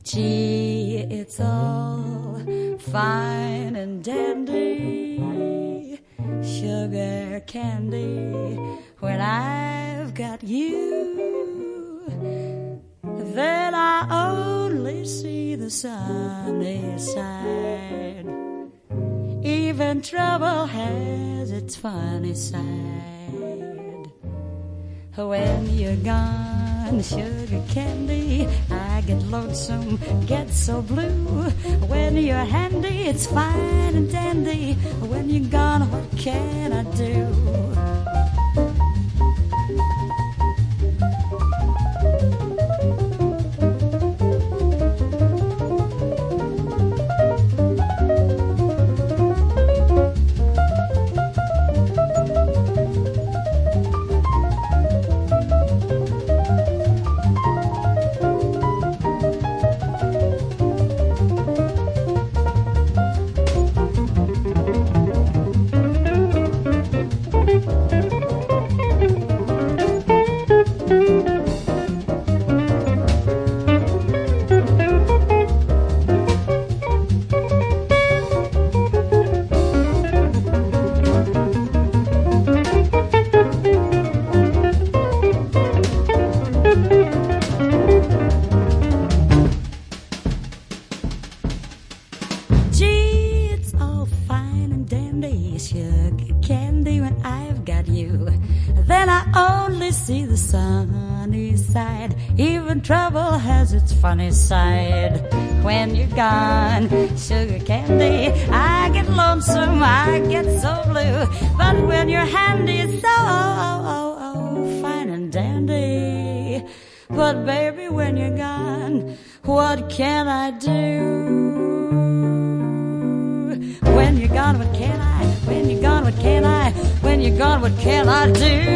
Gee, it's all fine and dandy, sugar candy, when I've got you. Then I only see the sunny side. Even trouble has its funny side. When you're gone, sugar candy, I get lonesome, get so blue. When you're handy, it's fine and dandy. When you're gone, what can I do? Sugar candy, when I've got you, then I only see the sunny side. Even trouble has its funny side. When you're gone, sugar candy, I get lonesome, I get so blue. But when you're handy, it's so fine and dandy. But baby, when you're gone, what can I do? When you're gone, what can I? When you're gone, what can I? When you're gone, what can I do?